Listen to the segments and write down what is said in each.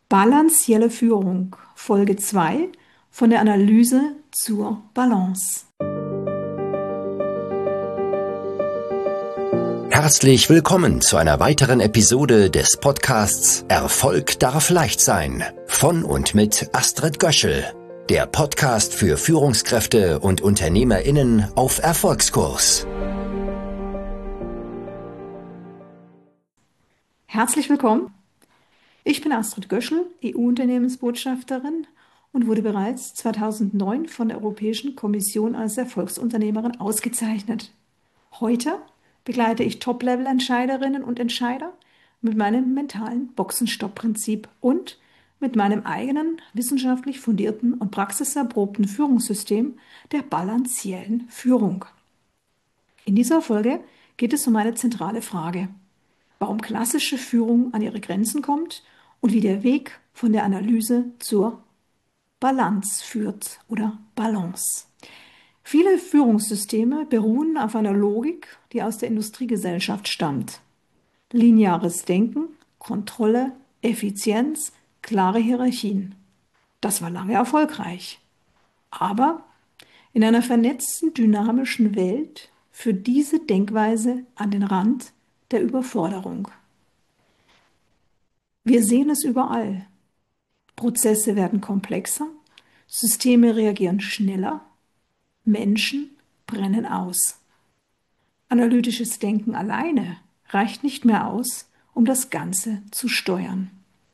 Balancielle Führung, Folge 2 von der Analyse zur Balance. Herzlich willkommen zu einer weiteren Episode des Podcasts Erfolg darf leicht sein von und mit Astrid Göschel, der Podcast für Führungskräfte und UnternehmerInnen auf Erfolgskurs. Herzlich willkommen. Ich bin Astrid Göschel, EU-Unternehmensbotschafterin und wurde bereits 2009 von der Europäischen Kommission als Erfolgsunternehmerin ausgezeichnet. Heute begleite ich Top-Level-Entscheiderinnen und Entscheider mit meinem mentalen Boxenstopp-Prinzip und mit meinem eigenen wissenschaftlich fundierten und praxiserprobten Führungssystem der balanciellen Führung. In dieser Folge geht es um eine zentrale Frage: Warum klassische Führung an ihre Grenzen kommt und wie der Weg von der Analyse zur Balance führt oder Balance. Viele Führungssysteme beruhen auf einer Logik, die aus der Industriegesellschaft stammt. Lineares Denken, Kontrolle, Effizienz, klare Hierarchien. Das war lange erfolgreich. Aber in einer vernetzten, dynamischen Welt führt diese Denkweise an den Rand der Überforderung. Wir sehen es überall. Prozesse werden komplexer, Systeme reagieren schneller, Menschen brennen aus. Analytisches Denken alleine reicht nicht mehr aus, um das Ganze zu steuern.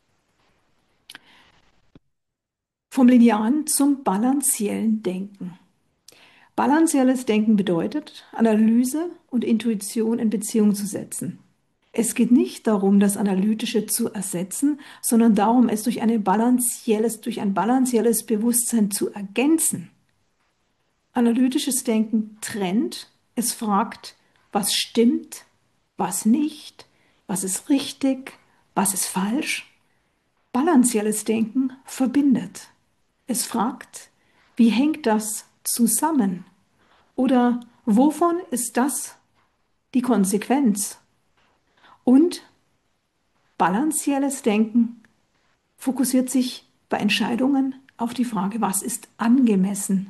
Vom linearen zum balanciellen Denken. Balancielles Denken bedeutet, Analyse und Intuition in Beziehung zu setzen. Es geht nicht darum, das Analytische zu ersetzen, sondern darum, es durch ein balancielles Bewusstsein zu ergänzen. Analytisches Denken trennt, es fragt, was stimmt, was nicht, was ist richtig, was ist falsch. Balancielles Denken verbindet. Es fragt, wie hängt das zusammen? Oder wovon ist das die Konsequenz? Und balancielles Denken fokussiert sich bei Entscheidungen auf die Frage, was ist angemessen?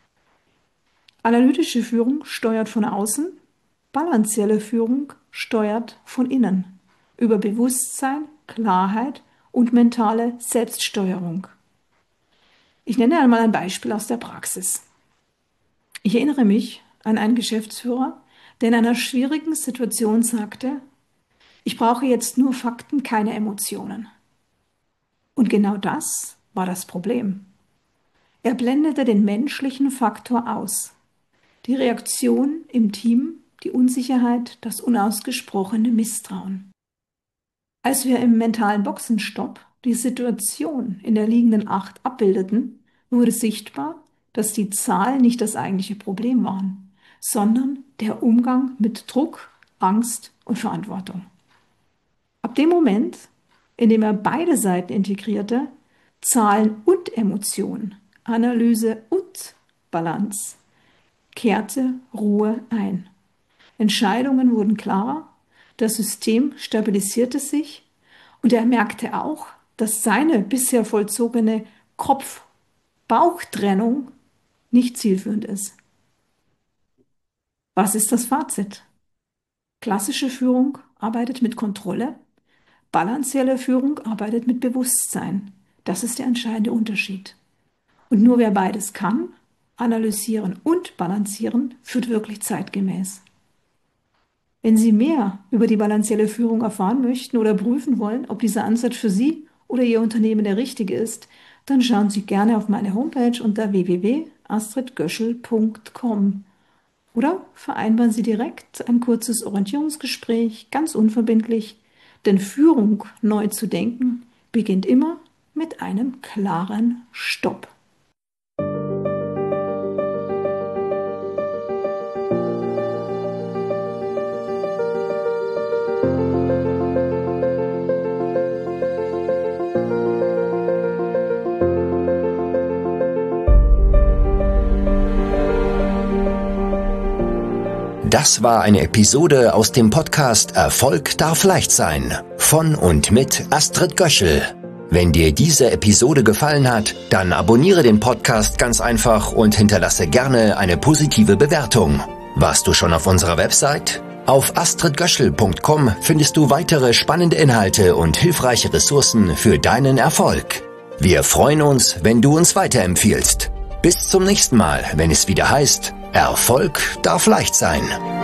Analytische Führung steuert von außen, balancielle Führung steuert von innen über Bewusstsein, Klarheit und mentale Selbststeuerung. Ich nenne einmal ein Beispiel aus der Praxis. Ich erinnere mich an einen Geschäftsführer, der in einer schwierigen Situation sagte: Ich brauche jetzt nur Fakten, keine Emotionen. Und genau das war das Problem. Er blendete den menschlichen Faktor aus. Die Reaktion im Team, die Unsicherheit, das unausgesprochene Misstrauen. Als wir im mentalen Boxenstopp die Situation in der liegenden 8 abbildeten, wurde sichtbar, dass die Zahlen nicht das eigentliche Problem waren, sondern der Umgang mit Druck, Angst und Verantwortung. Ab dem Moment, in dem er beide Seiten integrierte, Zahlen und Emotionen, Analyse und Balance, kehrte Ruhe ein. Entscheidungen wurden klarer, das System stabilisierte sich und er merkte auch, dass seine bisher vollzogene Kopf-Bauch-Trennung nicht zielführend ist. Was ist das Fazit? Klassische Führung arbeitet mit Kontrolle, balancielle Führung arbeitet mit Bewusstsein. Das ist der entscheidende Unterschied. Und nur wer beides kann, analysieren und balancieren, führt wirklich zeitgemäß. Wenn Sie mehr über die balancielle Führung erfahren möchten oder prüfen wollen, ob dieser Ansatz für Sie oder Ihr Unternehmen der richtige ist, dann schauen Sie gerne auf meine Homepage unter www.astridgöschel.com oder vereinbaren Sie direkt ein kurzes Orientierungsgespräch, ganz unverbindlich, denn Führung neu zu denken beginnt immer mit einem klaren Stopp. Das war eine Episode aus dem Podcast Erfolg darf leicht sein von und mit Astrid Göschel. Wenn dir diese Episode gefallen hat, dann abonniere den Podcast ganz einfach und hinterlasse gerne eine positive Bewertung. Warst du schon auf unserer Website? Auf astridgöschel.com findest du weitere spannende Inhalte und hilfreiche Ressourcen für deinen Erfolg. Wir freuen uns, wenn du uns weiterempfiehlst. Bis zum nächsten Mal, wenn es wieder heißt, Erfolg darf leicht sein.